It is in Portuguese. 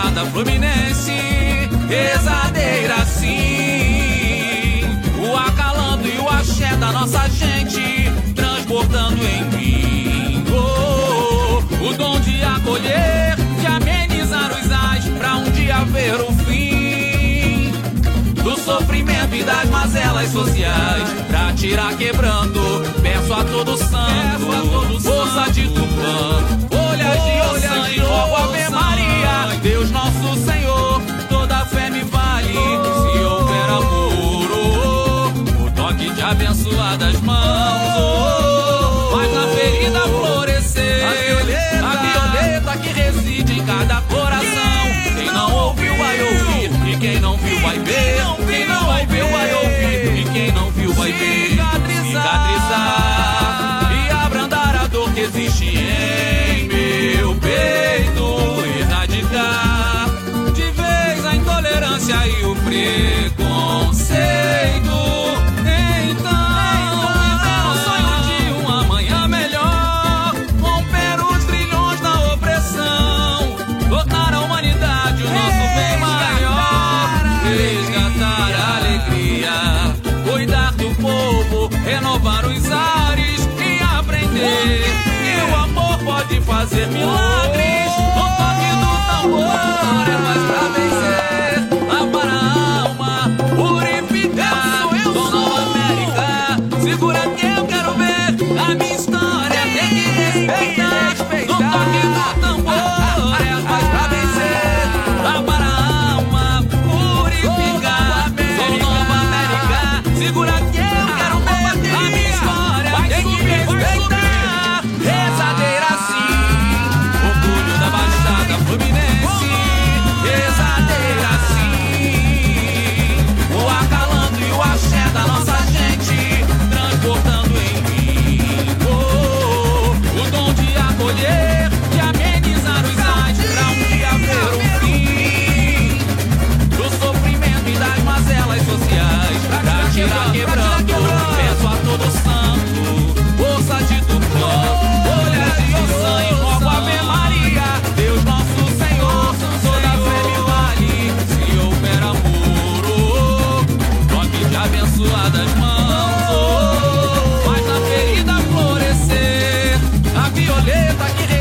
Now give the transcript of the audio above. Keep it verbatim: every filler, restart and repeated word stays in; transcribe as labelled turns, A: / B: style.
A: Baixada Fluminense, rezadeira sim. O acalanto e o axé da nossa gente, transportando em mim oh, o dom de acolher, de amenizar os ais, pra um dia ver o fim do sofrimento e das mazelas sociais, pra tirar quebrando. Peço a todo santo, força de Tupã, folhas de Ossan e rogo Ave Maria. Deus nosso Senhor, toda fé me vale. Se houver amor, oh, oh, o toque de abençoadas mãos, oh, oh, faz na ferida florescer a violeta, a violeta que reside em cada coração. Quem não ouviu vai ouvir, e quem não viu vai ver. Quem não ouviu vai ouvir, e quem não viu vai ver. Cicatrizar e abrandar a dor que existe em meu peito, erradicar de vez a intolerância e o preconceito. Então, viver o sonho de um amanhã melhor, romper os trilhões da opressão, tornar a humanidade o nosso bem maior, resgatar a alegria, cuidar do povo, renovar os ares e aprender que o amor pode fazer milagres. No toque do tambor é mais pra vencer, lavar a alma, purificar. Dona América, segura que eu quero ver a minha história, tem que respeitar. No toque do tambor é mais pra vencer, lavar a alma, purificar. Dona América, segura que eu quero ver a minha história, tem que respeitar. Rezadeira sim, orgulho da Baixada Fluminense, rezadeira sim. O acalanto e o axé da nossa gente, transportando em mim oh, o dom de acolher, de amenizar os ais, pra um dia ver o fim do sofrimento e das mazelas sociais, pra tirar quebrando. Peço a todo santo, força de Tupã, folhas de Ossan e rogo Ave Maria. Deus nosso Senhor, toda fé me vale. Se houver amor, oh, oh, toque de abençoadas mãos, oh, oh, faz na ferida florescer a violeta que